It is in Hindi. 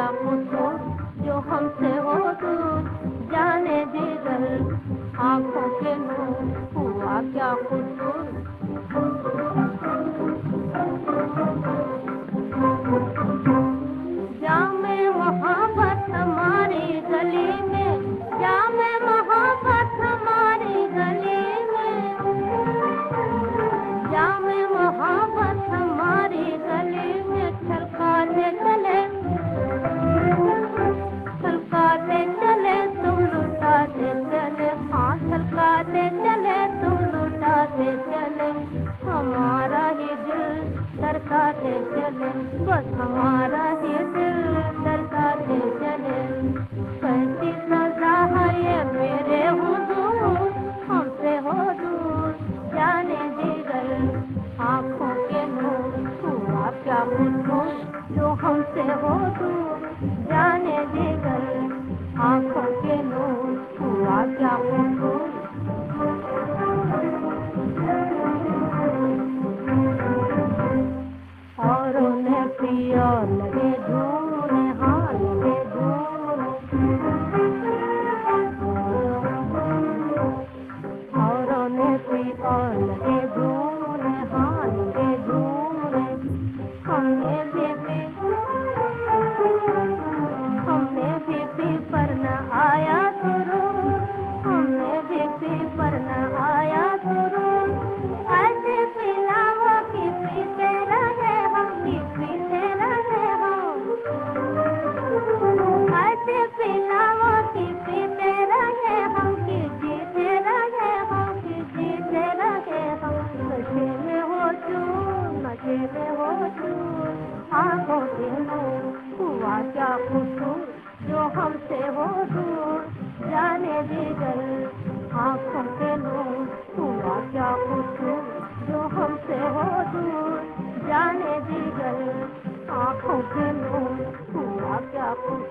क्या कसूर जो हमसे हो दूर, जाने जिगर आंखों के नूर, हुआ क्या कसूर। जामे मोहब्बत हमारी गली में, जामे मोहब्बत हमारी गली में, जामे मोहब्बत हमारी गली में, छलकाते चले, छलकाते चले तुम लुटाते चले, हाँ छलकाते चले तुम लुटाते चले, हमारा ही दिल दरकाते चले, बस हमारा ही दिल दरकाते चले। कैसी सजा है ये मेरे हुजूर, हमसे हो दूर, जाने जिगर आंखों के नूर, हुआ क्या कसूर जो हमसे हो दूर, जाने जिगर आंखों के नूर, हुआ क्या कसूर। औरों ने पिया लगे झूमने, हाँ लगे झूमने, औरों ने पिया लगे झूमने, हाँ लगे झूमने, हमने भी पी पर न आया सुरूर, हमने भी पी पर न आया सुरूर, ऐसे पिलाओ कि पीते रहे हम, कि पीते रहे हम, ऐसे पिलाओ कि पीते रहे हम, कि जीते रहे हम, कि जीते रहे हम, नशे में हो चूर, नशे में हो चूर, आंखों के नूर, हुआ क्या कसूर जो हमसे हो दूर, जाने जिगर आंखों के नूर, हुआ क्या कसूर जो हमसे हो दूर, जाने जिगर आंखों के नूर, हुआ क्या कसूर।